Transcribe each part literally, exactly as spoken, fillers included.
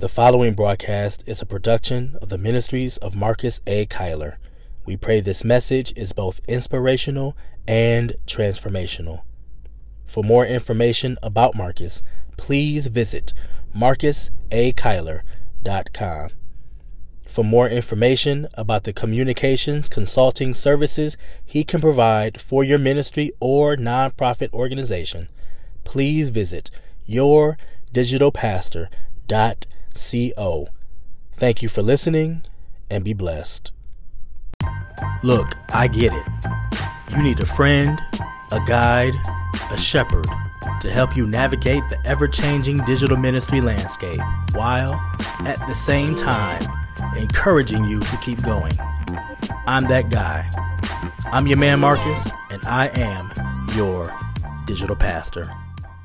The following broadcast is a production of the Ministries of Marcus A. Kyler. We pray this message is both inspirational and transformational. For more information about Marcus, please visit marcus a kyler dot com. For more information about the communications consulting services he can provide for your ministry or nonprofit organization, please visit your digital pastor dot co. Thank you for listening and be blessed. Look, I get it. You need a friend, a guide, a shepherd to help you navigate the ever-changing digital ministry landscape while at the same time encouraging you to keep going. I'm that guy. I'm your man Marcus, and I am your digital pastor.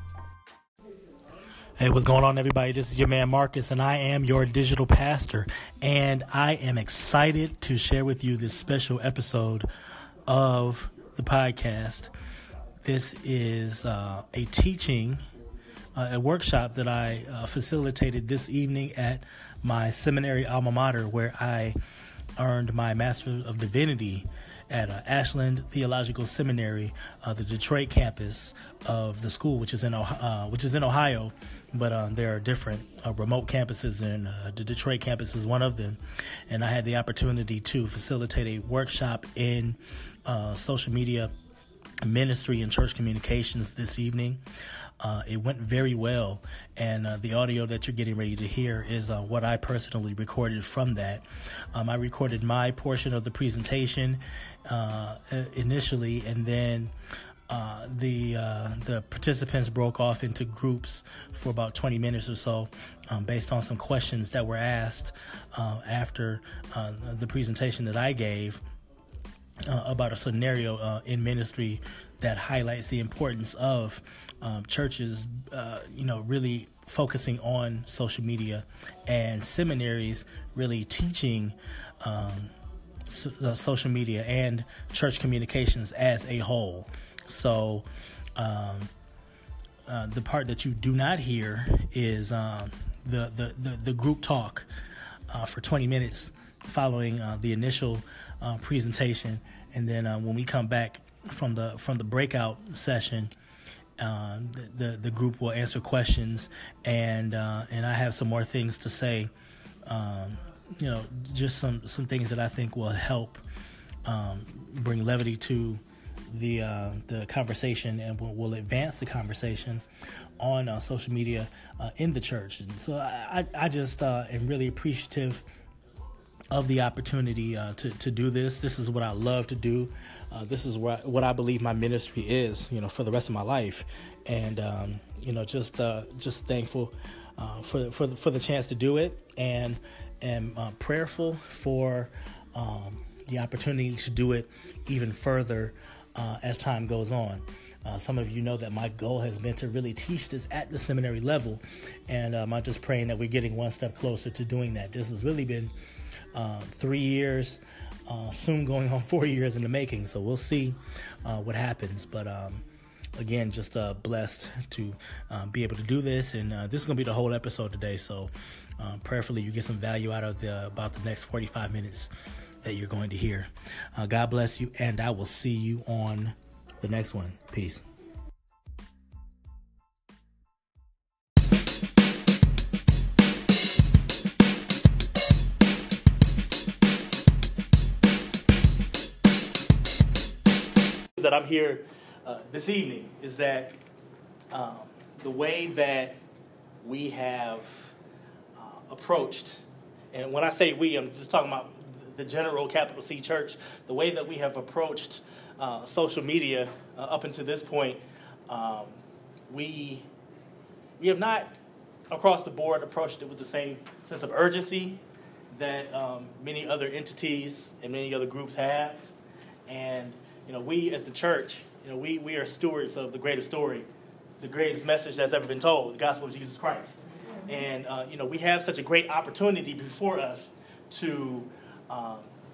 Hey, what's going on, everybody? This is your man Marcus, and I am your digital pastor, and I am excited to share with you this special episode of the podcast. This is uh, a teaching, uh, a workshop that I uh, facilitated this evening at my seminary alma mater, where I earned my Master of Divinity at uh, Ashland Theological Seminary, uh, the Detroit campus of the school, which is in uh, which is in Ohio. But uh, there are different uh, remote campuses, and uh, the Detroit campus is one of them. And I had the opportunity to facilitate a workshop in uh, social media ministry and church communications this evening. Uh, it went very well, and uh, the audio that you're getting ready to hear is uh, what I personally recorded from that. Um, I recorded my portion of the presentation uh, initially, and then Uh, the uh, the participants broke off into groups for about twenty minutes or so, um, based on some questions that were asked uh, after uh, the presentation that I gave uh, about a scenario uh, in ministry that highlights the importance of um, churches, uh, you know, really focusing on social media, and seminaries really teaching um, so, uh, social media and church communications as a whole. So um, uh, the part that you do not hear is um, the, the, the, the group talk uh, for twenty minutes following uh, the initial uh, presentation. And then uh, when we come back from the from the breakout session, uh, the, the, the group will answer questions. And uh, and I have some more things to say, um, you know, just some, some things that I think will help um, bring levity to the uh, the conversation, and will, will advance the conversation on uh, social media uh, in the church. And so I, I just uh, am really appreciative of the opportunity uh, to, to do this. This is what I love to do. Uh, this is what, what I believe my ministry is, you know, for the rest of my life. And, um, you know, just uh, just thankful uh, for, for, the, for the chance to do it, and am uh, prayerful for um, the opportunity to do it even further Uh, as time goes on. Uh, some of you know that my goal has been to really teach this at the seminary level, and um, I'm just praying that we're getting one step closer to doing that. This has really been uh, three years, uh, soon going on four years in the making, so we'll see uh, what happens. But um, again, just uh, blessed to uh, be able to do this, and uh, this is going to be the whole episode today, so uh, prayerfully you get some value out of the about the next forty-five minutes that you're going to hear. Uh, God bless you, and I will see you on the next one. Peace. That I'm here uh, this evening is that um, the way that we have uh, approached, and when I say we, I'm just talking about the general capital C church, the way that we have approached uh, social media uh, up until this point, um, we we have not across the board approached it with the same sense of urgency that um, many other entities and many other groups have. And you know, we as the church, you know, we we are stewards of the greatest story, the greatest message that's ever been told, the gospel of Jesus Christ. And uh, you know, we have such a great opportunity before us to Um,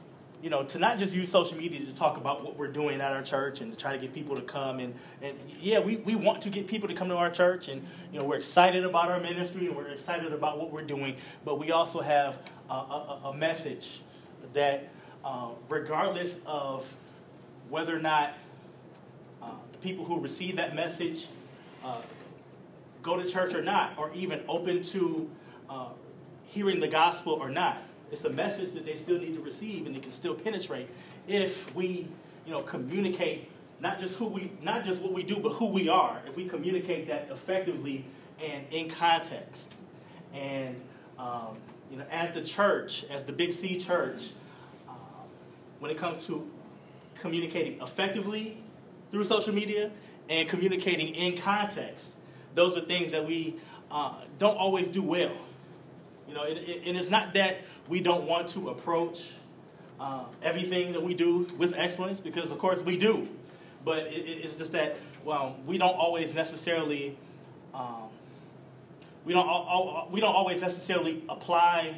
you know, to not just use social media to talk about what we're doing at our church and to try to get people to come. And, and yeah, we, we want to get people to come to our church. And, you know, we're excited about our ministry and we're excited about what we're doing. But we also have a, a, a message that uh, regardless of whether or not uh, the people who receive that message uh, go to church or not, or even open to uh, hearing the gospel or not, it's a message that they still need to receive, and it can still penetrate if we, you know, communicate not just who we, not just what we do, but who we are. If we communicate that effectively and in context, and um, you know, as the church, as the Big C Church, um, when it comes to communicating effectively through social media and communicating in context, those are things that we uh, don't always do well. You know, it, it, and it's not that we don't want to approach uh, everything that we do with excellence, because of course we do. But it, it's just that well, we don't always necessarily um, we don't al- al- we don't always necessarily apply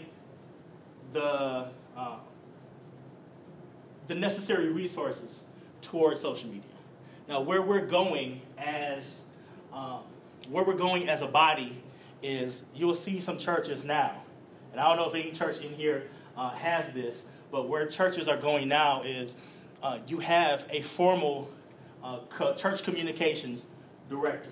the uh, the necessary resources towards social media. Now, where we're going as um, where we're going as a body is you'll see some churches now, and I don't know if any church in here uh, has this, but where churches are going now is uh, you have a formal uh, co- church communications director,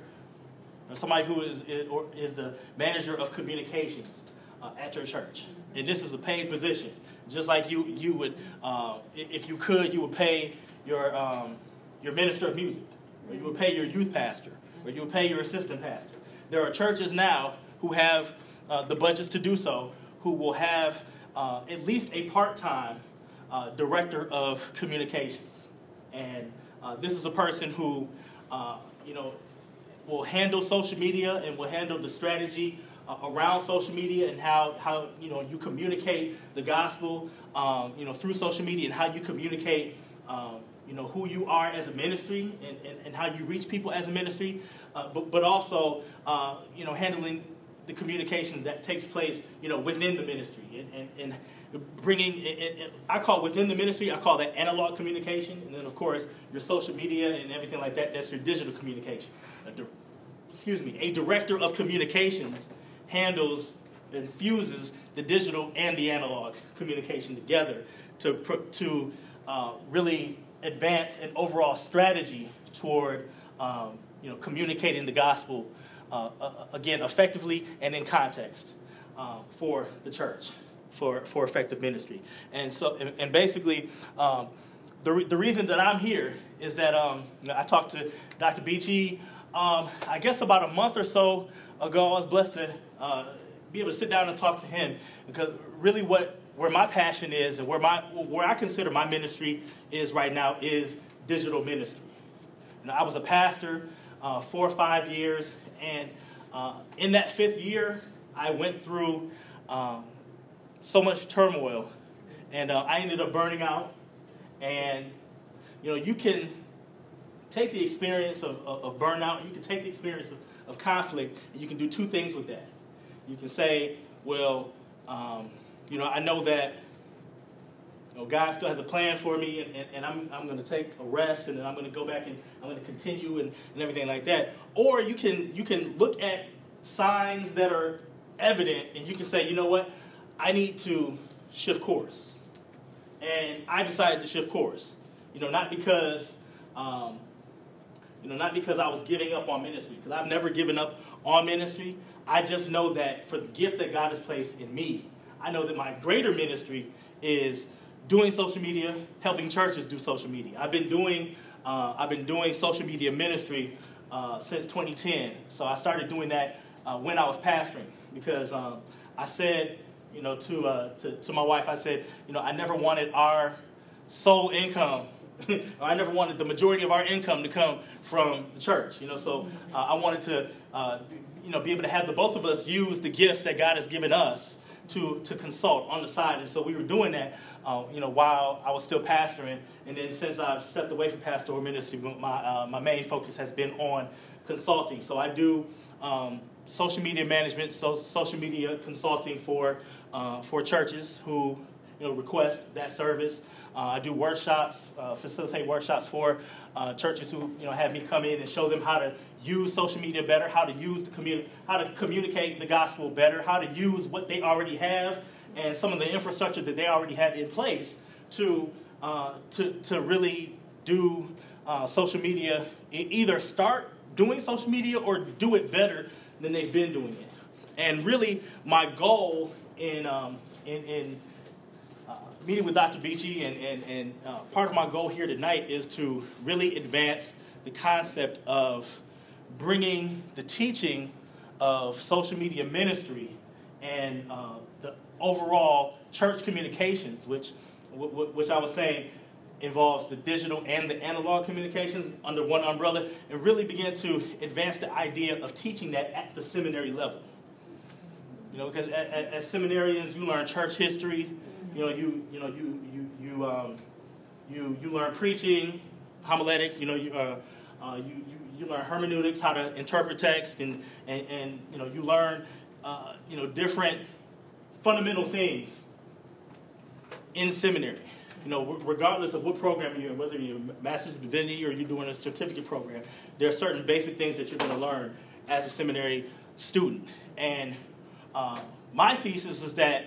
or somebody who is, is, or is the manager of communications uh, at your church. And this is a paid position, just like you you would, uh, if you could, you would pay your um, your minister of music, or you would pay your youth pastor, or you would pay your assistant pastor. There are churches now who have uh, the budgets to do so, who will have uh, at least a part-time uh, director of communications. And uh, this is a person who, uh, you know, will handle social media and will handle the strategy uh, around social media and how, how, you know, you communicate the gospel, um, you know, through social media, and how you communicate um, you know, who you are as a ministry, and, and, and how you reach people as a ministry, uh, but, but also, uh, you know, handling the communication that takes place, you know, within the ministry, and, and, and bringing, and, and I call within the ministry, I call that analog communication, and then, of course, your social media and everything like that, that's your digital communication. A di- excuse me, a director of communications handles and fuses the digital and the analog communication together to, to uh, really advance an overall strategy toward, um, you know, communicating the gospel, uh, uh, again, effectively and in context uh, for the church, for, for effective ministry. And so, and, and basically, um, the, re- the reason that I'm here is that um, you know, I talked to Doctor Beachy, um, I guess about a month or so ago. I was blessed to uh, be able to sit down and talk to him, because really what where my passion is, and where my where I consider my ministry is right now, is digital ministry. And I was a pastor uh, four or five years, and uh, in that fifth year, I went through um, so much turmoil, and uh, I ended up burning out. And you know, you can take the experience of, of, of burnout, you can take the experience of, of conflict, and you can do two things with that. You can say, well, um, you know, I know that you know, God still has a plan for me, and, and, and I'm I'm going to take a rest, and then I'm going to go back and I'm going to continue and, and everything like that. Or you can you can look at signs that are evident, and you can say, you know what, I need to shift course. And I decided to shift course. You know, not because um, you know, not because I was giving up on ministry, because I've never given up on ministry. I just know that for the gift that God has placed in me, I know that my greater ministry is doing social media, helping churches do social media. I've been doing uh, I've been doing social media ministry uh, since twenty ten. So I started doing that uh, when I was pastoring, because um, I said, you know, to, uh, to to my wife, I said, you know, I never wanted our sole income. I never wanted the majority of our income to come from the church. You know, so uh, I wanted to, uh, you know, be able to have the both of us use the gifts that God has given us to to consult on the side. And so we were doing that, uh, you know, while I was still pastoring. And then since I've stepped away from pastoral ministry, my uh, my main focus has been on consulting. So I do um, social media management, so social media consulting for uh, for churches who, you know, request that service. Uh, I do workshops, uh, facilitate workshops for uh, churches who, you know, have me come in and show them how to use social media better, how to use the communi- how to communicate the gospel better, how to use what they already have and some of the infrastructure that they already have in place to uh, to to really do uh, social media. E- either start doing social media or do it better than they've been doing it. And really, my goal in um, in, in uh, meeting with Doctor Beachy and, and, and uh, part of my goal here tonight is to really advance the concept of bringing the teaching of social media ministry and uh, the overall church communications, which w- w- which I was saying involves the digital and the analog communications under one umbrella, and really begin to advance the idea of teaching that at the seminary level. You know, because as seminarians, you learn church history. You know, you you know you you you um, you you learn preaching, homiletics. You know, you uh, uh, you, you you learn hermeneutics, how to interpret text, and and, and you know you learn uh, you know different fundamental things in seminary. You know, regardless of what program you're in, whether you're a Master's of Divinity or you're doing a certificate program, there are certain basic things that you're going to learn as a seminary student. And uh, my thesis is that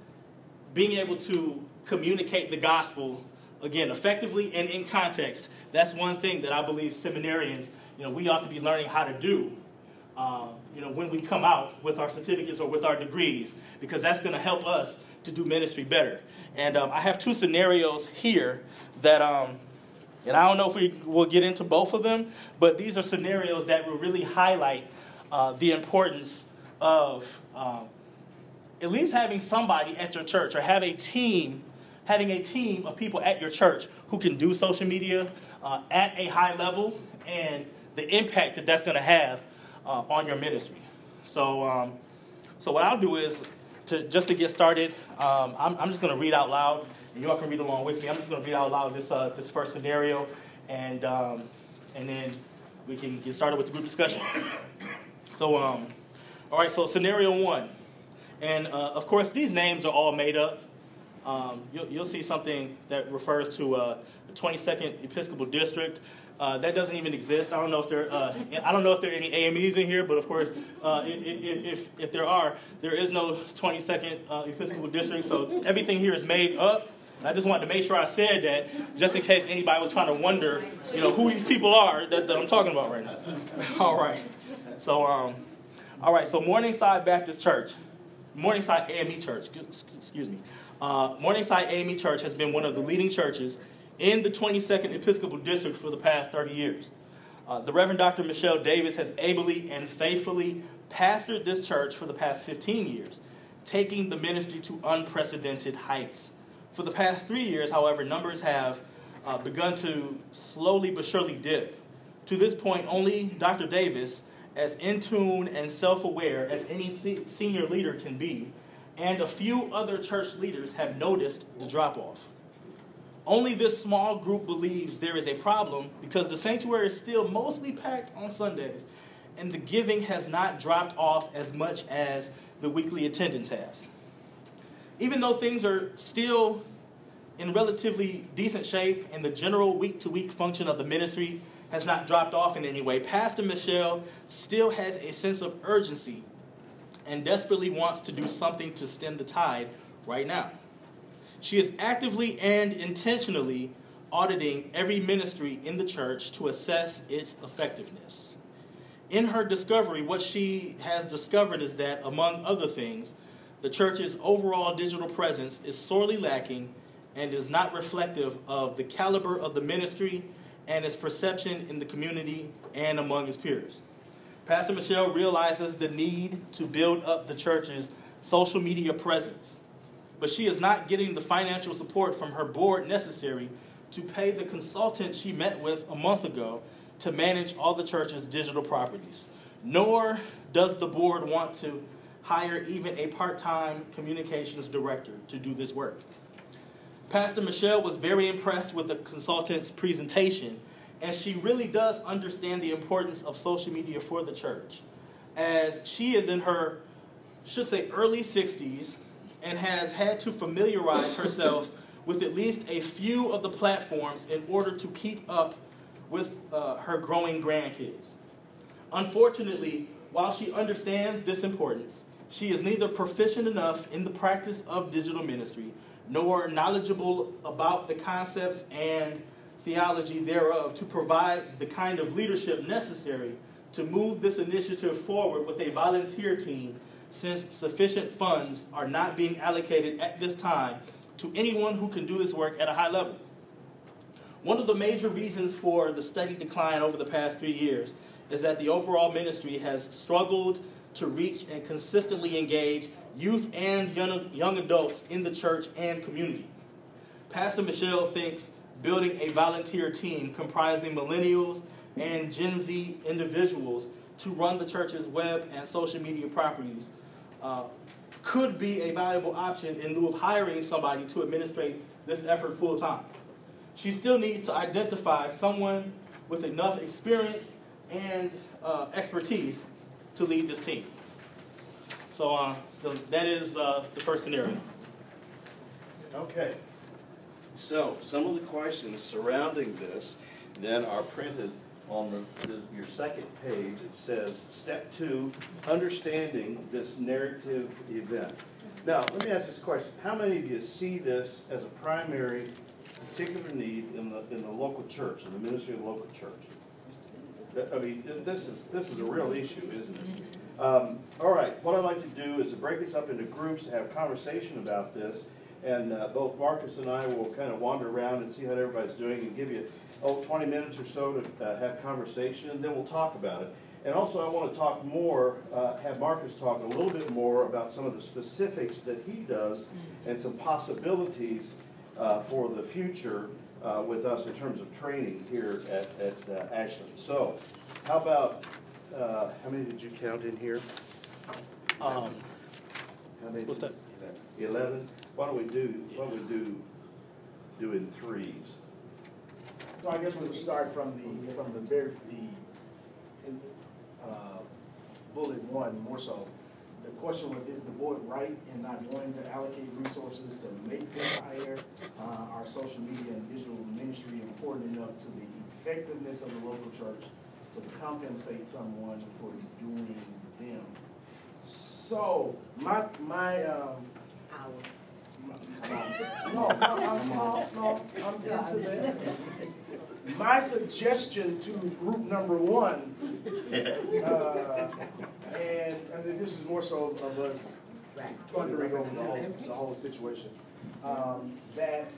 being able to communicate the gospel, again, effectively and in context, that's one thing that I believe seminarians, you know, we ought to be learning how to do, uh, you know, when we come out with our certificates or with our degrees, because that's going to help us to do ministry better. And um, I have two scenarios here that, um, and I don't know if we will get into both of them, but these are scenarios that will really highlight uh, the importance of um, at least having somebody at your church, or have a team, having a team of people at your church who can do social media uh, at a high level, and the impact that that's going to have uh, on your ministry. So, um, so what I'll do is, to, just to get started, um, I'm, I'm just going to read out loud, and you all can read along with me. I'm just going to read out loud this uh, this first scenario, and um, and then we can get started with the group discussion. So, um, all right. So, scenario one, and uh, of course, these names are all made up. Um, you'll, you'll see something that refers to uh, the twenty-second Episcopal District. Uh, that doesn't even exist. I don't know if there. Uh, I don't know if there are any A M Es in here, but of course, uh, if, if if there are, there is no twenty-second uh, Episcopal District. So everything here is made up. And I just wanted to make sure I said that, just in case anybody was trying to wonder, you know, who these people are that, that I'm talking about right now. All right. So, um, all right. So Morningside Baptist Church, Morningside A M E Church. Excuse me. Uh, Morningside A M E Church has been one of the leading churches in the twenty-second Episcopal District for the past thirty years. Uh, the Reverend Doctor Michelle Davis has ably and faithfully pastored this church for the past fifteen years, taking the ministry to unprecedented heights. For the past three years, however, numbers have uh, begun to slowly but surely dip. To this point, only Doctor Davis, as in tune and self-aware as any se- senior leader can be, and a few other church leaders have noticed the drop-off. Only this small group believes there is a problem because the sanctuary is still mostly packed on Sundays, and the giving has not dropped off as much as the weekly attendance has. Even though things are still in relatively decent shape and the general week-to-week function of the ministry has not dropped off in any way, Pastor Michelle still has a sense of urgency and desperately wants to do something to stem the tide right now. She is actively and intentionally auditing every ministry in the church to assess its effectiveness. In her discovery, what she has discovered is that, among other things, the church's overall digital presence is sorely lacking and is not reflective of the caliber of the ministry and its perception in the community and among its peers. Pastor Michelle realizes the need to build up the church's social media presence, but she is not getting the financial support from her board necessary to pay the consultant she met with a month ago to manage all the church's digital properties. Nor does the board want to hire even a part-time communications director to do this work. Pastor Michelle was very impressed with the consultant's presentation, and she really does understand the importance of social media for the church, as she is in her, should say, early sixties, and has had to familiarize herself with at least a few of the platforms in order to keep up with uh, her growing grandkids. Unfortunately, while she understands this importance, she is neither proficient enough in the practice of digital ministry, nor knowledgeable about the concepts and theology thereof to provide the kind of leadership necessary to move this initiative forward with a volunteer team, since sufficient funds are not being allocated at this time to anyone who can do this work at a high level. One of the major reasons for the steady decline over the past three years is that the overall ministry has struggled to reach and consistently engage youth and young, young adults in the church and community. Pastor Michelle thinks building a volunteer team comprising millennials and Gen Z individuals to run the church's web and social media properties uh, could be a valuable option in lieu of hiring somebody to administrate this effort full time. She still needs to identify someone with enough experience and uh, expertise to lead this team. So, uh, so that is uh, the first scenario. Okay. So some of the questions surrounding this then are printed on the, the, your second page. It says, step two, understanding this narrative event. Now, let me ask this question. How many of you see this as a primary particular need in the, in the local church, in the ministry of the local church? I mean, this is, this is a real issue, isn't it? Um, all right, what I'd like to do is to break this up into groups, have a conversation about this, and uh, both Marcus and I will kind of wander around and see how everybody's doing and give you oh, twenty minutes or so to uh, have conversation, and then we'll talk about it. And also I want to talk more, uh, have Marcus talk a little bit more about some of the specifics that he does and some possibilities uh, for the future uh, with us in terms of training here at, at uh, Ashland. So how about, uh, how many did you count in here? Um, how many? What's that? eleven. Why don't we do, why don't we do, do in threes? So I guess we'll start from the, from the very, the, uh, bullet one more so. The question was, is the board right in not wanting to allocate resources to make this hire? Uh, our social media and digital ministry important enough to the effectiveness of the local church to compensate someone for doing them? So, my, my, um, no, no, no, no, no, I'm into that. My suggestion to group number one, uh, and, and this is more so of us thundering over the whole, the whole situation, um, that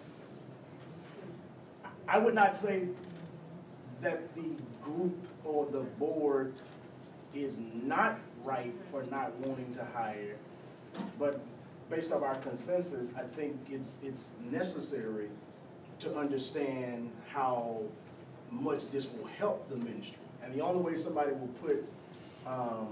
I would not say that the group or the board is not right for not wanting to hire, but based on our consensus, I think it's it's necessary to understand how much this will help the ministry. And the only way somebody will put um,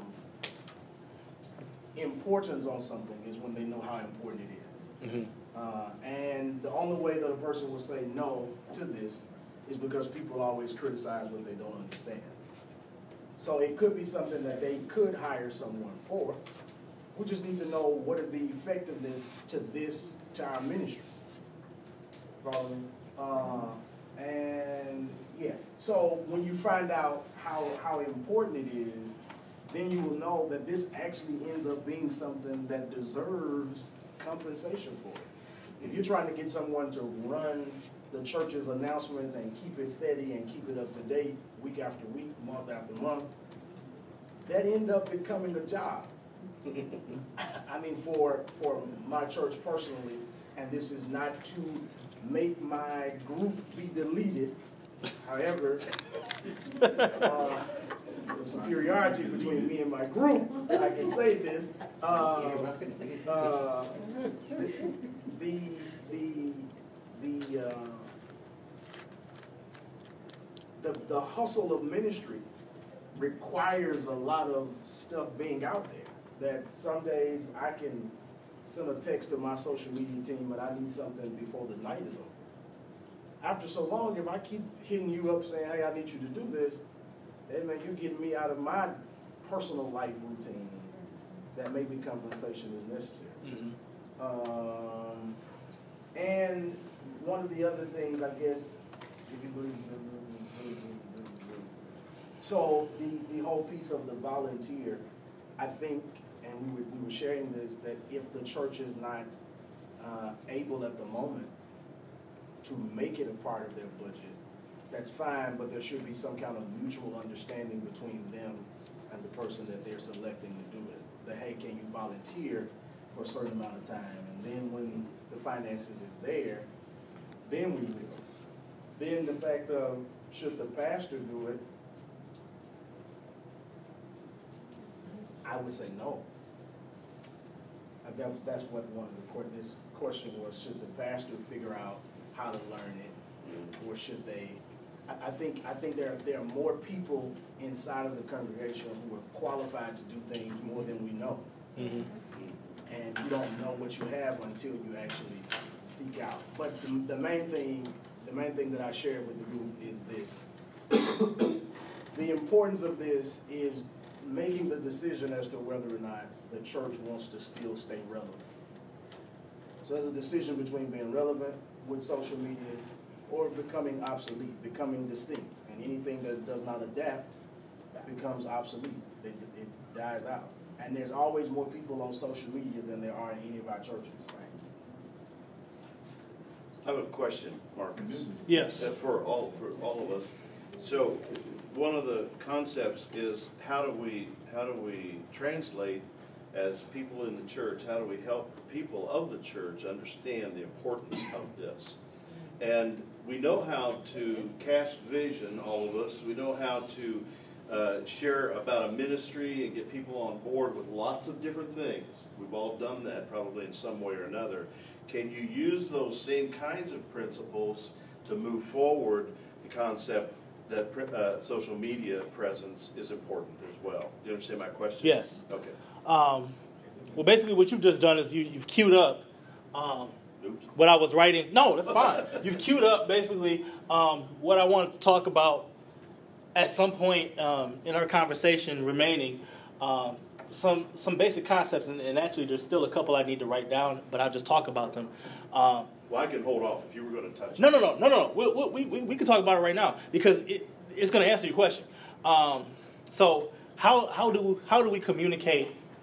importance on something is when they know how important it is. Mm-hmm. uh, and the only way that a person will say no to this is because people always criticize what they don't understand. So it could be something that they could hire someone for. We just need to know what is the effectiveness to this, to our ministry. Follow me? Uh, and yeah, so when you find out how, how important it is, then you will know that this actually ends up being something that deserves compensation for it. If you're trying to get someone to run the church's announcements and keep it steady and keep it up to date week after week, month after month, that end up becoming a job. I mean, for for my church personally, and this is not to make my group be deleted. However, uh, the superiority between me and my group, I can say this. Uh, uh, the the the uh, the the hustle of ministry requires a lot of stuff being out there. That some days I can send a text to my social media team and I need something before the night is over. After so long, if I keep hitting you up saying, hey, I need you to do this, then man, you're getting me out of my personal life routine that maybe compensation is necessary. Mm-hmm. Um, and one of the other things, I guess, so the, the whole piece of the volunteer, I think, and we were, we were sharing this, that if the church is not uh, able at the moment to make it a part of their budget, that's fine, but there should be some kind of mutual understanding between them and the person that they're selecting to do it. That, hey, can you volunteer for a certain amount of time? And then when the finances is there, then we will. Then the fact of, should the pastor do it, I would say no. And that, that's what one of the court, this question was, should the pastor figure out how to learn it, or should they? I, I think I think there there are more people inside of the congregation who are qualified to do things more than we know. Mm-hmm. And you don't know what you have until you actually seek out. But the, the main thing, the main thing that I shared with the group is this: the importance of this is making the decision as to whether or not the church wants to still stay relevant. So there's a decision between being relevant with social media or becoming obsolete, becoming distinct. And anything that does not adapt becomes obsolete. It, it dies out. And there's always more people on social media than there are in any of our churches. I have a question, Marcus. Yes. Uh, For all, for all of us. So one of the concepts is how do we, how do we translate as people in the church, how do we help the people of the church understand the importance of this? And we know how to cast vision, all of us. We know how to uh, share about a ministry and get people on board with lots of different things. We've all done that probably in some way or another. Can you use those same kinds of principles to move forward the concept that uh, social media presence is important as well? Do you understand my question? Yes. Okay. Um, well, basically what you've just done is you, you've queued up um, what I was writing. No, that's fine. You've queued up basically um, what I wanted to talk about at some point um, in our conversation remaining. Um, some some basic concepts, and, and actually there's still a couple I need to write down, but I'll just talk about them. Um, well, I can hold off if you were going to touch it. No, no, no, no, no. We, we, we, we can talk about it right now because it, it's going to answer your question. Um, so how how do how do we communicate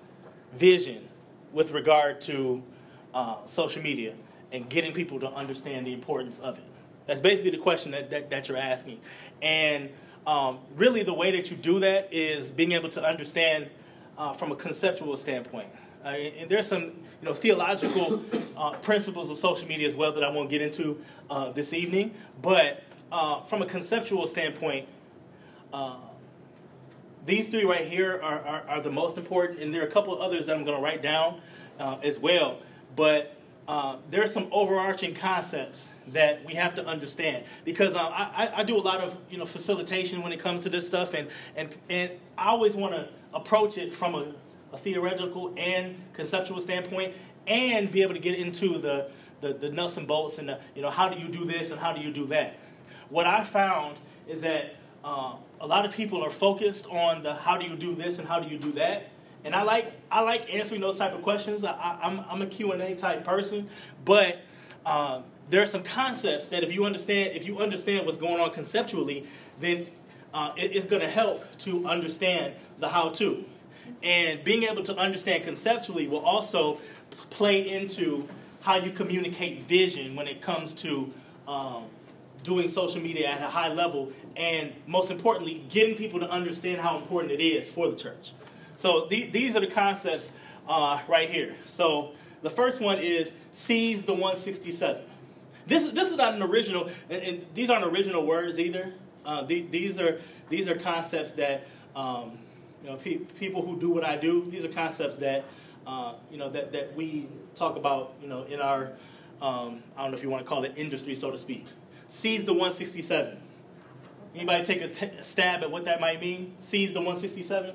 vision with regard to uh, social media and getting people to understand the importance of it? That's basically the question that, that, that you're asking. And um, really the way that you do that is being able to understand uh, from a conceptual standpoint. Uh, and there's some you know, theological uh, principles of social media as well that I won't get into uh, this evening. But uh, from a conceptual standpoint, uh, these three right here are, are, are the most important, and there are a couple of others that I'm going to write down uh, as well. But uh, there are some overarching concepts that we have to understand because uh, I, I do a lot of you know facilitation when it comes to this stuff, and and and I always want to approach it from a, a theoretical and conceptual standpoint, and be able to get into the, the the nuts and bolts and the, you know how do you do this and how do you do that. What I found is that uh, a lot of people are focused on the how do you do this and how do you do that. And I like I like answering those type of questions. I, I, I'm, I'm a Q and A type person, but um, there are some concepts that if you understand if you understand what's going on conceptually, then uh, it, it's going to help to understand the how-to. And being able to understand conceptually will also play into how you communicate vision when it comes to um, doing social media at a high level, and most importantly, getting people to understand how important it is for the church. So the, these are the concepts uh, right here. So the first one is seize the one sixty-seven. This, this is not an original, and, and these aren't original words either. Uh, the, these are these are concepts that um, you know pe- people who do what I do. These are concepts that uh, you know that, that we talk about you know in our um, I don't know if you want to call it industry, so to speak. Seize the one sixty-seven. Anybody take a t- stab at what that might mean? Seize the one sixty-seven.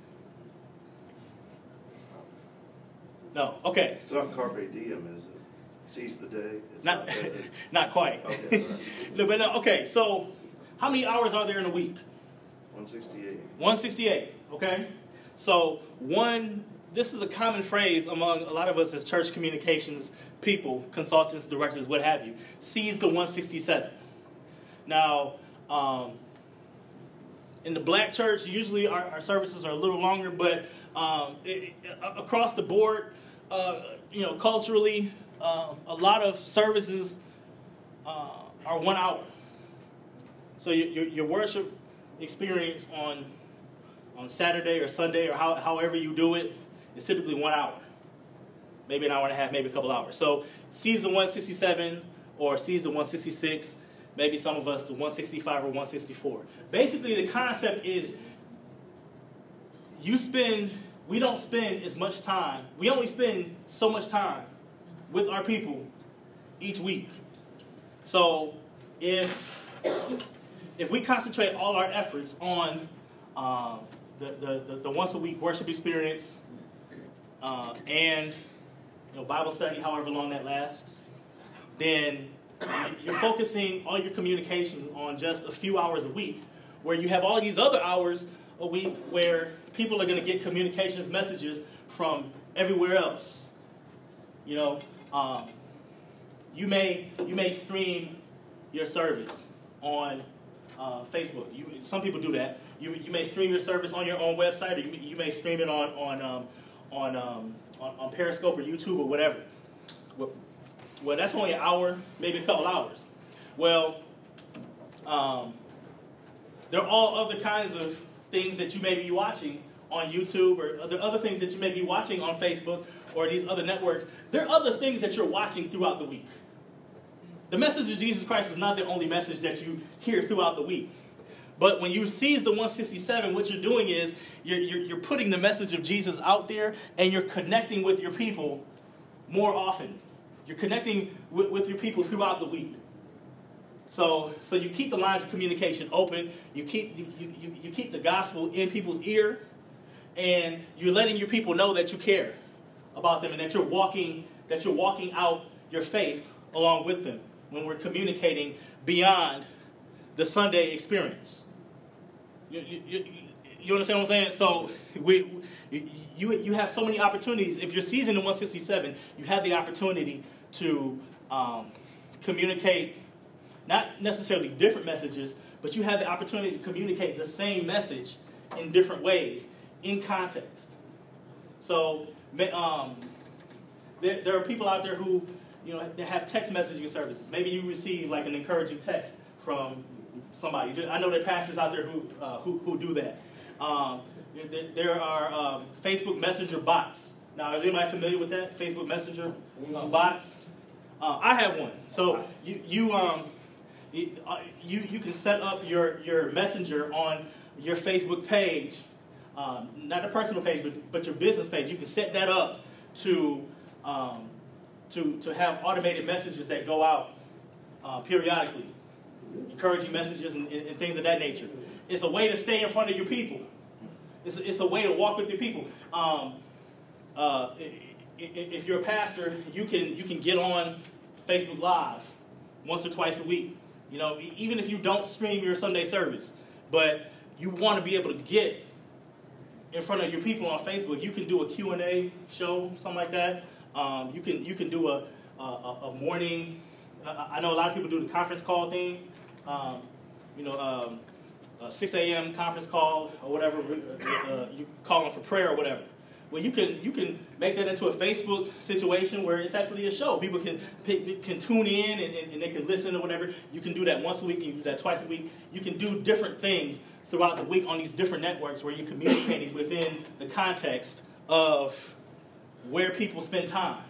No. Okay. It's not carpe diem, is it? Seize the day. It's not, not, not quite. Okay. No, but no, okay. So, how many hours are there in a week? one sixty-eight. one sixty-eight. Okay. So one this is a common phrase among a lot of us as church communications people, consultants, directors, what have you. Seize the one sixty-seven. Now, um, in the black church, usually our, our services are a little longer, but um, it, it, across the board, uh, you know, culturally, uh, a lot of services uh, are one hour. So your, your, your worship experience on on Saturday or Sunday or how, however you do it is typically one hour. Maybe an hour and a half, maybe a couple hours. So seize the one sixty-seven or seize the one sixty-six, maybe some of us the one sixty-five or one sixty-four. Basically, the concept is you spend, we don't spend as much time, we only spend so much time with our people each week. So if, if we concentrate all our efforts on um, the, the, the, the once a week worship experience uh, and you know, Bible study, however long that lasts, then you're focusing all your communication on just a few hours a week, where you have all these other hours a week where people are going to get communications messages from everywhere else. You know, um, you may you may stream your service on uh, Facebook. You, some people do that. You you may stream your service on your own website, or you, you may stream it on on um, on, um, on on Periscope or YouTube or whatever. Well, well, that's only an hour, maybe a couple hours. Well, um, there are all other kinds of things that you may be watching on YouTube, or other other things that you may be watching on Facebook or these other networks. There are other things that you're watching throughout the week. The message of Jesus Christ is not the only message that you hear throughout the week. But when you seize the one sixty-seven, what you're doing is you're, you're, you're putting the message of Jesus out there, and you're connecting with your people more often. You're connecting with, with your people throughout the week. So, so you keep the lines of communication open. You keep, you, you, you keep the gospel in people's ear, and you're letting your people know that you care about them and that you're walking, that you're walking out your faith along with them when we're communicating beyond the Sunday experience. You, you, you, you understand what I'm saying? So we, you, you have so many opportunities. If you're seizing the one sixty-seven, you have the opportunity to um, communicate not necessarily different messages, but you have the opportunity to communicate the same message in different ways, in context. So um, there, there are people out there who, you know, they have text messaging services. Maybe you receive like an encouraging text from somebody. I know there are pastors out there who uh, who, who do that. Um, there, there are um, Facebook Messenger bots. Now, is anybody familiar with that? Facebook Messenger uh, bots. Uh, I have one. So you you um you, uh, you you can set up your your messenger on your Facebook page, um, not a personal page, but but your business page. You can set that up to um, to to have automated messages that go out uh, periodically, encouraging messages and, and things of that nature. It's a way to stay in front of your people. It's a, it's a way to walk with your people. Um, uh, if you're a pastor, you can you can get on Facebook Live once or twice a week. You know, even if you don't stream your Sunday service, but you want to be able to get in front of your people on Facebook, you can do a Q and A show, something like that. Um, you can you can do a a, a morning. I know a lot of people do the conference call thing. Um, you know, um, a six a.m. conference call or whatever. Uh, you call them for prayer or whatever. Well, you can you can make that into a Facebook situation where it's actually a show. People can can tune in and, and, and they can listen or whatever. You can do that once a week. You can do that twice a week. You can do different things throughout the week on these different networks where you're communicating within the context of where people spend time,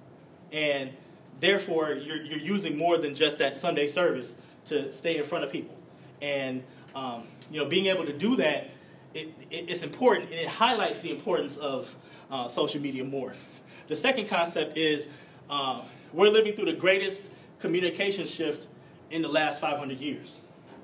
and therefore you're you're using more than just that Sunday service to stay in front of people. And um, you know, being able to do that. It, it, it's important, and it highlights the importance of uh, social media more. The second concept is uh, we're living through the greatest communication shift in the last five hundred years.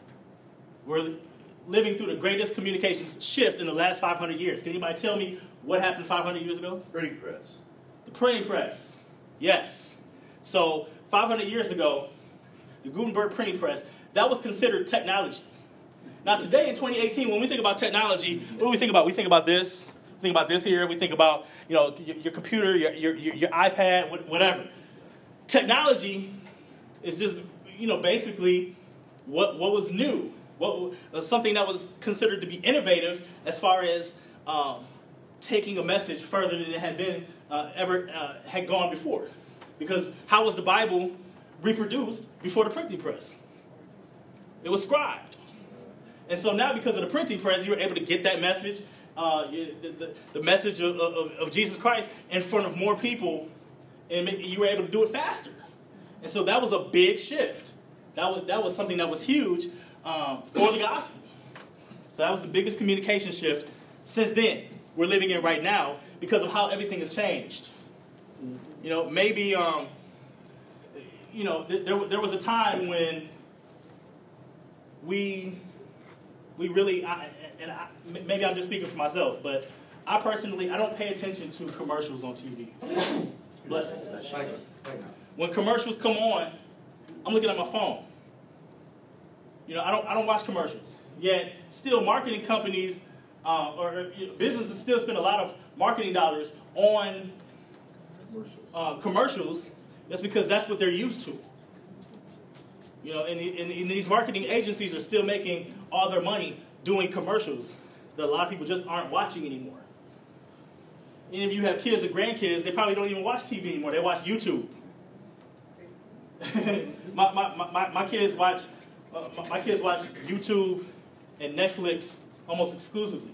We're living through the greatest communications shift in the last five hundred years. Can anybody tell me what happened five hundred years ago? Printing press. The printing press. Yes. So five hundred years ago, the Gutenberg printing press, that was considered technology. Now today in twenty eighteen, when we think about technology, what do we think about? We think about this, think about this here. We think about, you know, your, your computer, your, your your your iPad, whatever. Technology is just, you know, basically what what was new, what was something that was considered to be innovative as far as um, taking a message further than it had been uh, ever uh, had gone before. Because how was the Bible reproduced before the printing press? It was scribed. And so now, because of the printing press, you were able to get that message, uh, the, the, the message of, of, of Jesus Christ in front of more people, and you were able to do it faster. And so that was a big shift. That was, that was something that was huge um, for the gospel. So that was the biggest communication shift since then we're living in right now, because of how everything has changed. You know, maybe, um, you know, th- there, there was a time when we... We really, I, and I, maybe I'm just speaking for myself, but I personally, I don't pay attention to commercials on T V. Bless you. When commercials come on, I'm looking at my phone. You know, I don't, I don't watch commercials. Yet, still, marketing companies uh, or you know, businesses still spend a lot of marketing dollars on uh, commercials. That's because that's what they're used to. You know, and, and, and these marketing agencies are still making all their money doing commercials that a lot of people just aren't watching anymore. And if you have kids or grandkids, they probably don't even watch T V anymore. They watch YouTube. my, my, my, my kids watch uh, my, my kids watch YouTube and Netflix almost exclusively.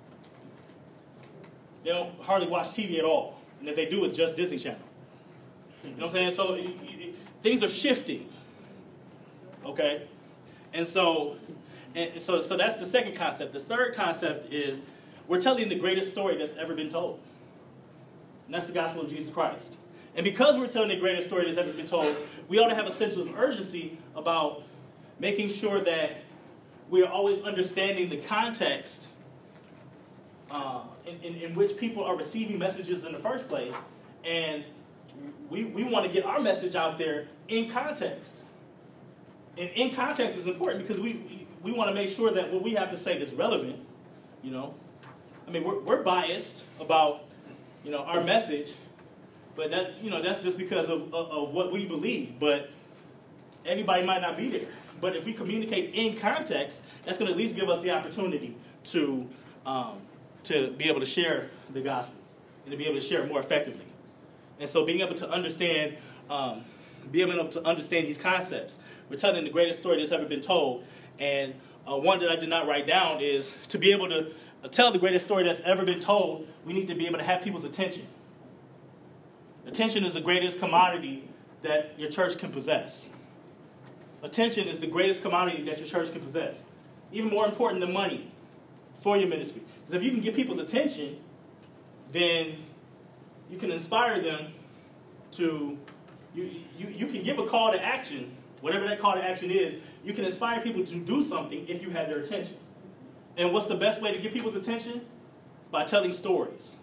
They don't hardly watch T V at all. And if they do, it's just Disney Channel. You know what I'm saying? So it, it, things are shifting. Okay, and so, and so, so that's the second concept. The third concept is we're telling the greatest story that's ever been told, and that's the gospel of Jesus Christ. And because we're telling the greatest story that's ever been told, we ought to have a sense of urgency about making sure that we are always understanding the context uh, in, in, in which people are receiving messages in the first place, and we we want to get our message out there in context. And in context is important because we, we, we want to make sure that what we have to say is relevant, you know. I mean, we're, we're biased about, you know, our message, but that, you know, that's just because of, of, of what we believe. But everybody might not be there. But if we communicate in context, that's going to at least give us the opportunity to, um, to be able to share the gospel and to be able to share it more effectively. And so being able to understand, um, being able to understand these concepts. We're telling the greatest story that's ever been told. And uh, one that I did not write down is to be able to tell the greatest story that's ever been told, we need to be able to have people's attention. Attention is the greatest commodity that your church can possess. Attention is the greatest commodity that your church can possess. Even more important than money for your ministry. Because if you can get people's attention, then you can inspire them to, you, you, you can give a call to action. Whatever that call to action is, you can inspire people to do something if you have their attention. And what's the best way to get people's attention? By telling stories.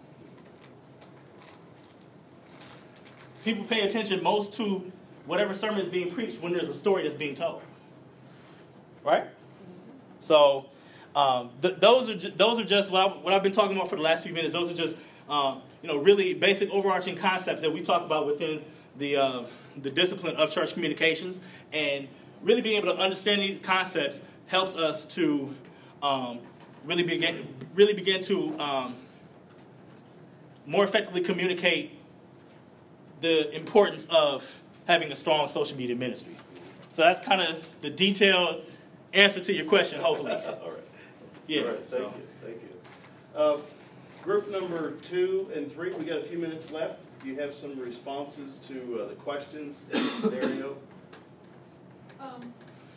People pay attention most to whatever sermon is being preached when there's a story that's being told. Right? So um, th- those are ju- those are just what, I, what I've been talking about for the last few minutes. Those are just um, you know really basic overarching concepts that we talk about within the uh, the discipline of church communications, and really being able to understand these concepts helps us to um, really begin really begin to um, more effectively communicate the importance of having a strong social media ministry. So that's kind of the detailed answer to your question, hopefully. All right. Yeah. All right. Thank so. you. Thank you. Uh, group number two and three, we got a few minutes left. Do you have some responses to uh, the questions in the scenario? Um,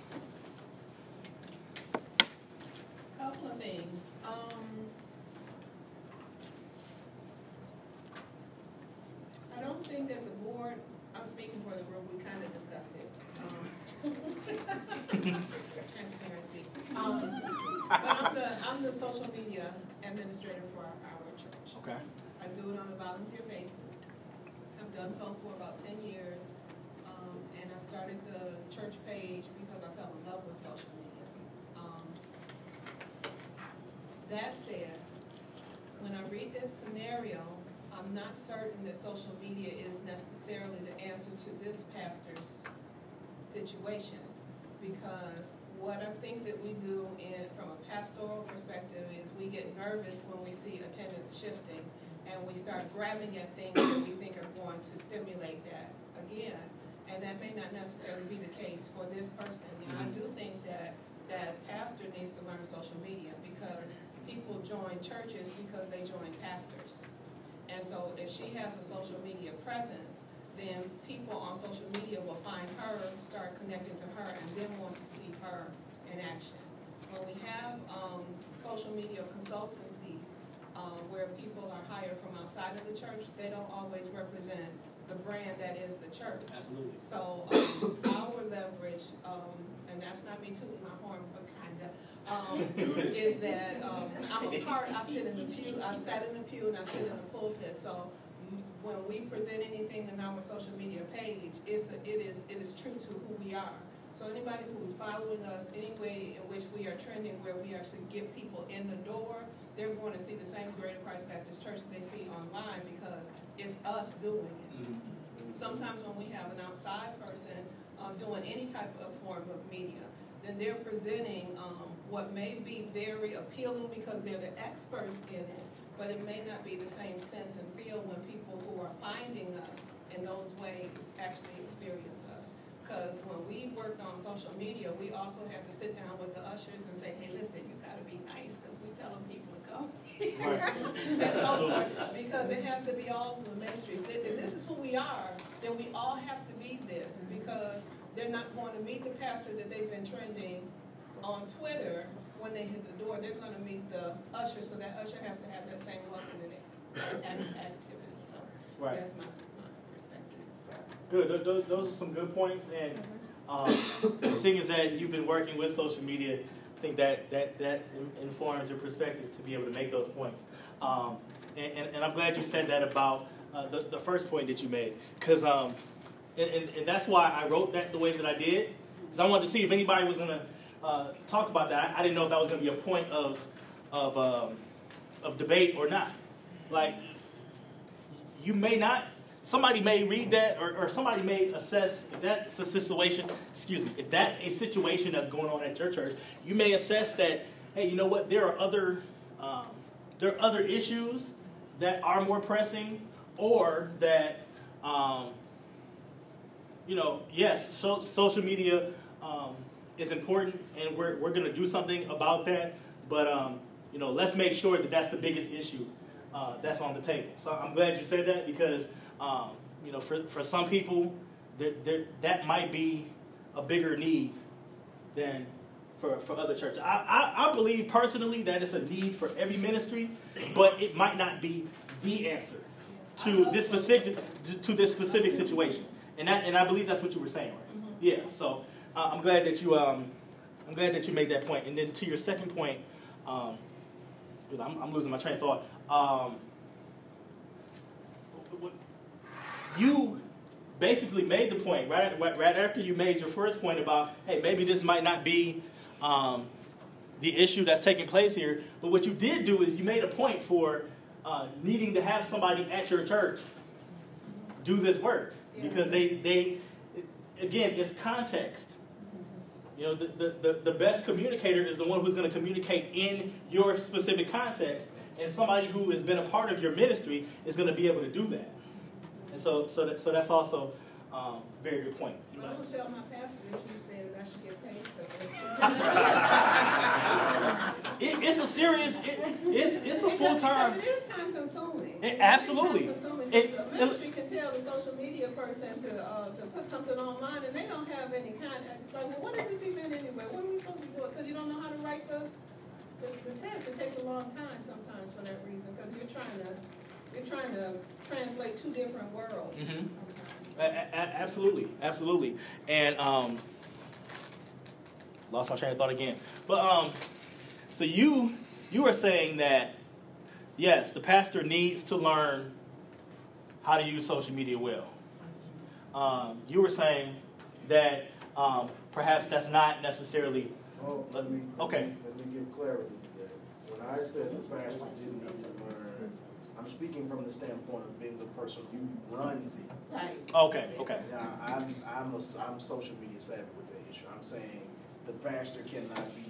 couple of things. Um, I don't think that the board, I'm speaking for the group, we kind of discussed it. Um, transparency. Um, but I'm the, I'm the social media administrator for our, our church. Okay. I do it on a volunteer basis. I've done so for about ten years, um, and I started the church page because I fell in love with social media. Um, that said, when I read this scenario, I'm not certain that social media is necessarily the answer to this pastor's situation. Because what I think that we do in, from a pastoral perspective is we get nervous when we see attendance shifting and we start grabbing at things that we think are going to stimulate that again. And that may not necessarily be the case for this person. Now, I do think that that pastor needs to learn social media because people join churches because they join pastors. And so if she has a social media presence, then people on social media will find her, start connecting to her, and then want to see her in action. When we have um, social media consultancies uh, where people are hired from outside of the church, they don't always represent the brand that is the church. Absolutely. So um, our leverage, um, and that's not me tooting my horn, but kinda, um, is that um, I'm a part, I sit in the pew, I sat in the pew and I sit in the pulpit. So when we present anything on our social media page, it's a, it is it is true to who we are. So anybody who is following us, any way in which we are trending, where we actually get people in the door, they're going to see the same Greater Christ Baptist Church they see online because it's us doing it. Mm-hmm. Sometimes when we have an outside person um, doing any type of form of media, then they're presenting um, what may be very appealing because they're the experts in it, but it may not be the same sense and feel when people who are finding us in those ways actually experience us. Because when we worked on social media, we also had to sit down with the ushers and say, hey, listen, you got to be nice because we're telling people to come here. Right. And so forth, because it has to be all the ministries. If this is who we are, then we all have to be this because they're not going to meet the pastor that they've been trending on Twitter. When they hit the door, they're going to meet the usher, so that usher has to have that same welcoming activity. So right. That's my, my perspective. Good. Those, those are some good points. And um, seeing as that you've been working with social media, I think that that, that informs your perspective to be able to make those points. Um, and, and, and I'm glad you said that about uh, the, the first point that you made. Because um, and, and, and that's why I wrote that the way that I did. Because I wanted to see if anybody was going to Uh, talk about that. I, I didn't know if that was going to be a point of of um, of debate or not. Like, you may not, somebody may read that, or, or somebody may assess if that's a situation. Excuse me, if that's a situation that's going on at your church, you may assess that, hey, you know what? There are other um, there are other issues that are more pressing, or that um, you know, yes, so, social media. Um, is important, and we're, we're going to do something about that, but um, you know, let's make sure that that's the biggest issue uh, that's on the table. So I'm glad you said that because um, you know, for, for some people, there, there, that might be a bigger need than for, for other churches. I, I, I believe personally that it's a need for every ministry, but it might not be the answer to this specific to, to this specific situation, and that and I believe that's what you were saying, right? Mm-hmm. Yeah. So. Uh, I'm glad that you um, I'm glad that you made that point. And then to your second point, um, I'm, I'm losing my train of thought. Um, you basically made the point right right after you made your first point about, hey, maybe this might not be um, the issue that's taking place here. But what you did do is you made a point for uh, needing to have somebody at your church do this work because they they again, it's context. You know, the, the, the best communicator is the one who's going to communicate in your specific context, and somebody who has been a part of your ministry is going to be able to do that. And so so that, so that's also um, a very good point. You know? I'm going to tell my pastor that you said that I should get paid for it, this. it's a serious, it, it's, it's a full-time. Because it is time-consuming. It, absolutely. It's time-consuming. It, the ministry can tell the social media person to uh, to put something online, and they don't have any kind of, it's like, well, what is this event anyway? What are we supposed to be doing? Because you don't know how to write the, the, the text. It takes a long time sometimes for that reason, because you're trying to you're trying to translate two different worlds mm-hmm. sometimes. A- a- absolutely, absolutely. And um, lost my train of thought again. But um, so you you are saying that yes, the pastor needs to learn how to use social media well. Um, you were saying that um, perhaps that's not necessarily. Well, let me, okay. Let me give clarity to that. When I said the pastor didn't need to learn I'm speaking from the standpoint of being the person who runs it. Right. Okay, okay. Now, I'm, I'm, a, I'm social media savvy with the issue. I'm saying the pastor cannot be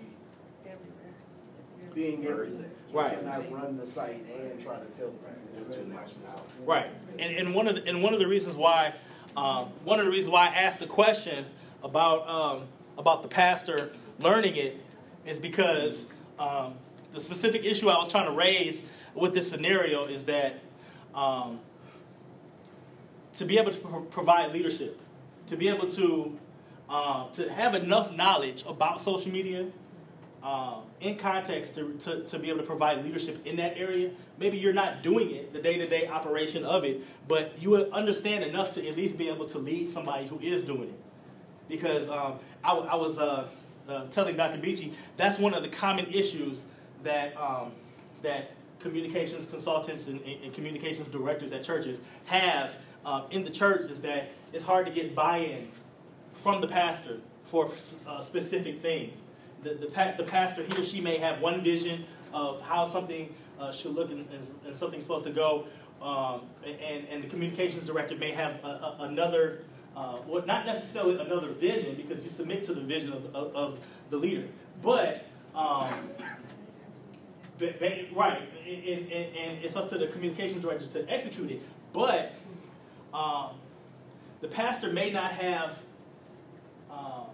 being everything. You Right. cannot run the site and try to tell the pastor. That's too much. Right. And, and one of the, and one of the reasons why um, one of the reasons why I asked the question about um, about the pastor learning it is because um, the specific issue I was trying to raise with this scenario is that um, to be able to pro- provide leadership, to be able to uh, to have enough knowledge about social media uh, in context to, to, to be able to provide leadership in that area. Maybe you're not doing it, the day-to-day operation of it, but you would understand enough to at least be able to lead somebody who is doing it. Because um, I, I was uh, uh, telling Doctor Beachy, that's one of the common issues that um, that communications consultants and, and communications directors at churches have uh, in the church, is that it's hard to get buy-in from the pastor for uh, specific things. The, the, pa- the pastor, he or she may have one vision of how something uh, should look and, and, and something's supposed to go, um, and, and the communications director may have a, a, another, uh, well, not necessarily another vision, because you submit to the vision of, of, of the leader, but, um, ba- ba- right, and, and, and it's up to the communications director to execute it, but um, the pastor may not have um,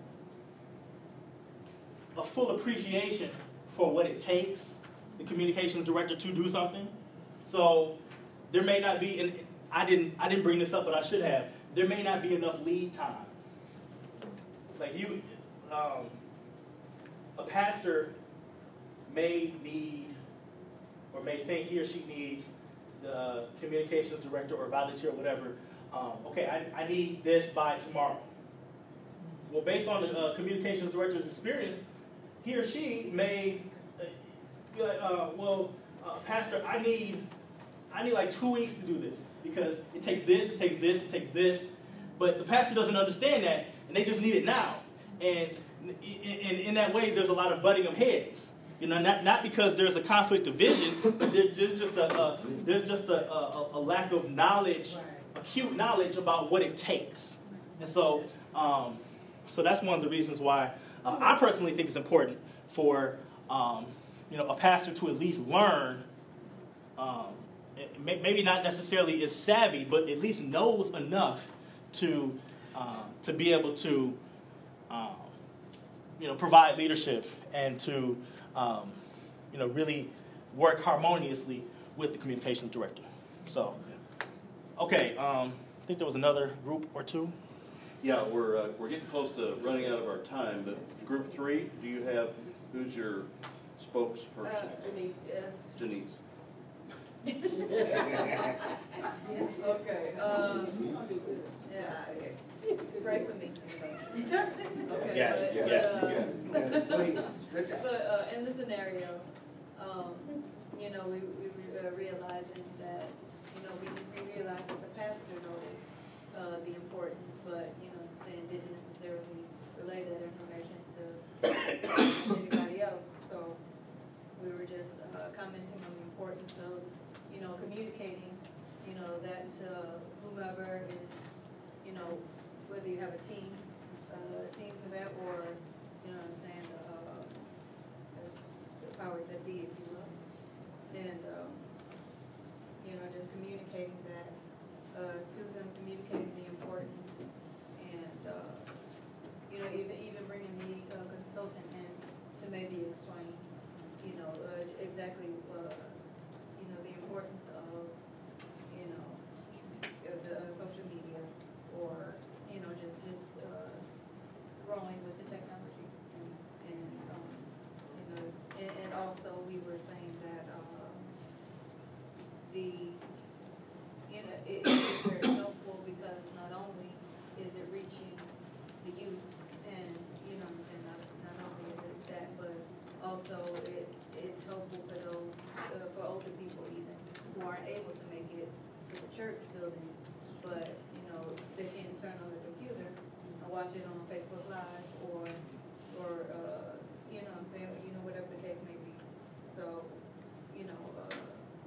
a full appreciation for what it takes, the communications director, to do something. So there may not be, and I didn't, I didn't bring this up, but I should have. There may not be enough lead time. Like you, um, a pastor may need, or may think he or she needs the communications director or volunteer or whatever. Um, okay, I, I need this by tomorrow. Well, based on the uh, communications director's experience, he or she may uh, be like, uh, well, uh, Pastor, I need, I need like two weeks to do this because it takes this, it takes this, it takes this. But the pastor doesn't understand that, and they just need it now. And in, in that way, there's a lot of butting of heads. You know, not not because there's a conflict of vision, but there, there's just a, a there's just a, a, a lack of knowledge, acute knowledge about what it takes. And so, um, so that's one of the reasons why uh, I personally think it's important for um, you know, a pastor to at least learn. Um, maybe not necessarily is savvy, but at least knows enough to uh, to be able to um, you know, provide leadership and to um, you know, really work harmoniously with the communications director. So, okay, um, I think there was another group or two. Yeah, we're uh, we're getting close to running out of our time. But group three, do you have, who's your spokesperson? Uh, Denise, yeah. Janice. Okay, um, yeah, pray for me. Okay, Yeah, but, yeah, but, uh, Yeah, please, good job. but, uh, in the scenario, um, you know, we, we were uh, realizing that, you know, we, we realized that the pastor knows, uh, the importance, but, you know, what I'm saying, didn't necessarily relay that information to anybody else, so we were just, uh, commenting on the importance of, you know, communicating, you know, that to whomever is, you know, whether you have a team, uh, team for that, or, you know what I'm saying, uh, the, the powers that be, if you will. And, um, you know, just communicating that, uh, to them, communicating the importance, and, uh, you know, even, even bringing the uh, consultant in to maybe explain, you know, uh, exactly, uh, you know, the importance of, you know, uh, the uh, social media, or, you know, just, just, uh, growing with the technology. And, and um, you know, and, and also we were saying that, um, the, you know, it, it's very helpful because not only is it reaching the youth, and, you know, and not, not only is it that, but also it, it's helpful for those, uh, for older people even, who aren't able to make it to the church building, but, you know, they can turn on the computer and watch it on Facebook Live, or, or, uh, you know what I'm saying, you know, whatever the case may be. So, you know, uh,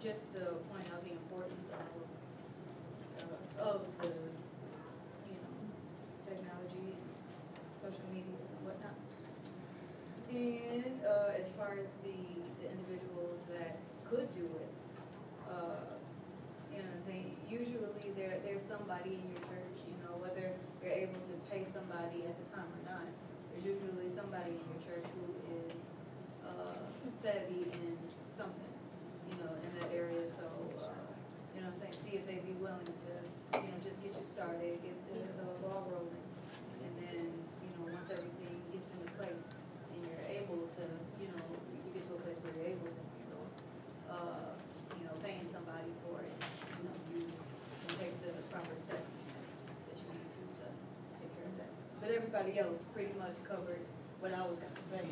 just to point out the importance of, uh, of the, you know, technology, social media and whatnot. And, uh, as far as the, the individuals that could do it, uh, you know what I'm saying, usually there, there's somebody in your church, you know, whether you're able to pay somebody at the time or not, there's usually somebody in your church who is, uh, savvy in something, you know, in that area, so, uh, you know what I'm saying, see if they'd be willing to, you know, just get you started, get the, uh, ball rolling, and then, you know, once everything gets into place, and you're able to, you know, you get to a place where you're able to handle, uh, you know, paying somebody for it, you know, you can take the proper steps that you need to, to take care of that. But everybody else pretty much covered what I was gonna say.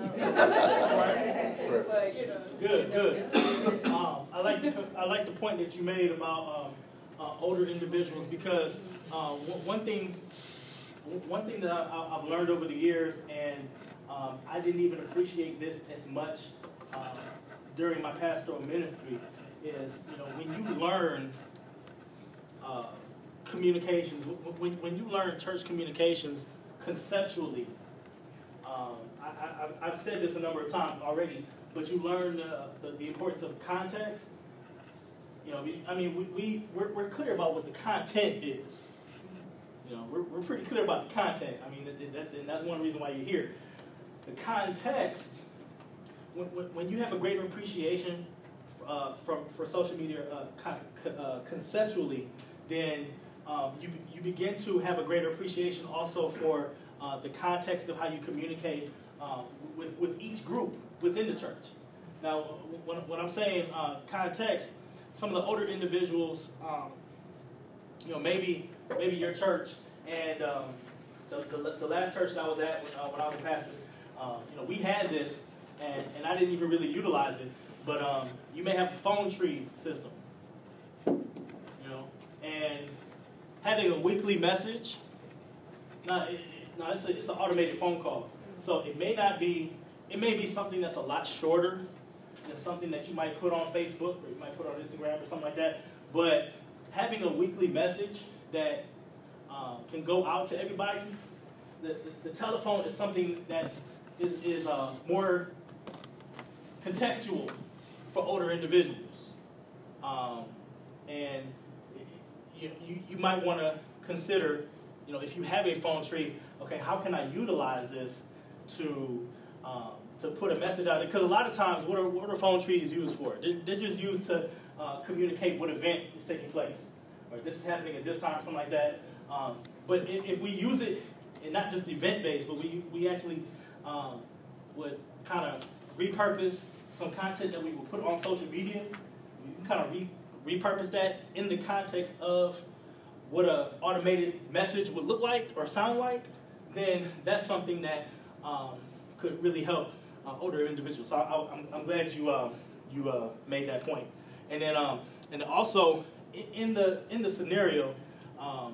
But, you know. Good, good. Um, I like the I like the point that you made about um, uh, older individuals, because uh, one thing one thing that I, I've learned over the years, and um, I didn't even appreciate this as much uh, during my pastoral ministry, is, you know, when you learn uh, communications, when when you learn church communications conceptually. Um, I, I, I've said this a number of times already, but you learn uh, the, the importance of context. You know, we, I mean, we, we, we're, we're clear about what the content is. You know, we're, we're pretty clear about the content. I mean, that, that, and that's one reason why you're here. The context, when, when, when you have a greater appreciation uh, from, for social media uh, con, uh, conceptually, then um, you, you begin to have a greater appreciation also for Uh, the context of how you communicate um, with, with each group within the church. Now, when, when I'm saying uh, context, some of the older individuals, um, you know, maybe maybe your church, and um, the, the, the last church that I was at when, uh, when I was a pastor, uh, you know, we had this, and, and I didn't even really utilize it, but um, you may have a phone tree system, you know, and having a weekly message. Now, it, No, it's, a, it's an automated phone call. So it may not be, it may be something that's a lot shorter than something that you might put on Facebook or you might put on Instagram or something like that. But having a weekly message that uh, can go out to everybody, the, the, the telephone is something that is, is uh, more contextual for older individuals. Um, and you, you, you might want to consider, you know, if you have a phone tree, okay, how can I utilize this to um, to put a message out there? Because a lot of times, what are, what are phone trees used for? They're, they're just used to uh, communicate what event is taking place. Or this is happening at this time, something like that. Um, but if, if we use it, and not just event-based, but we, we actually um, would kind of repurpose some content that we would put on social media. We can kind of re, repurpose that in the context of what an automated message would look like or sound like, then that's something that um, could really help uh, older individuals. So I, I'm, I'm glad you uh, you uh, made that point. And then um, and also in the in the scenario, um,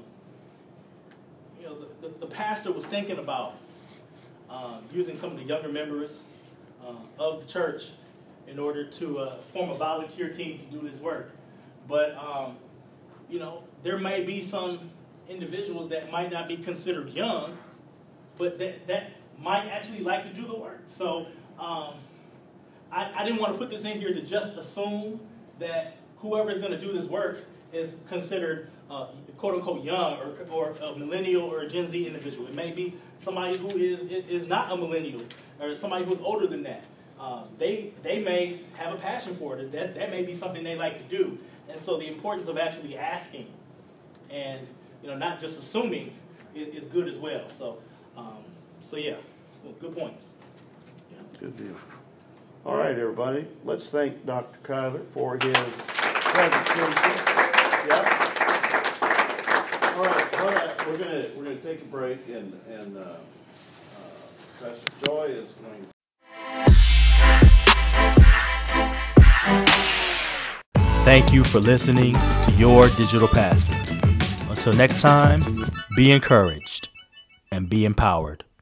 you know, the, the, the pastor was thinking about um, using some of the younger members uh, of the church in order to uh, form a volunteer team to do this work, but um, you know, there may be some individuals that might not be considered young, but that, that might actually like to do the work. So um, I, I didn't want to put this in here to just assume that whoever is going to do this work is considered uh, quote-unquote young or, or a millennial or a Gen Z individual. It may be somebody who is, is not a millennial or somebody who's older than that. Uh, they, they may have a passion for it. That, that may be something they like to do. And so the importance of actually asking and, you know, not just assuming is, is good as well. So, um, so yeah, so good points. Yeah. Good deal. All right, everybody. Let's thank Doctor Kyler for his presentation. Yeah. All right. All right. We're gonna we're gonna take a break, and and uh, uh, Pastor Joy is going to. Thank you for listening to Your Digital Pastor. Until next time, be encouraged and be empowered.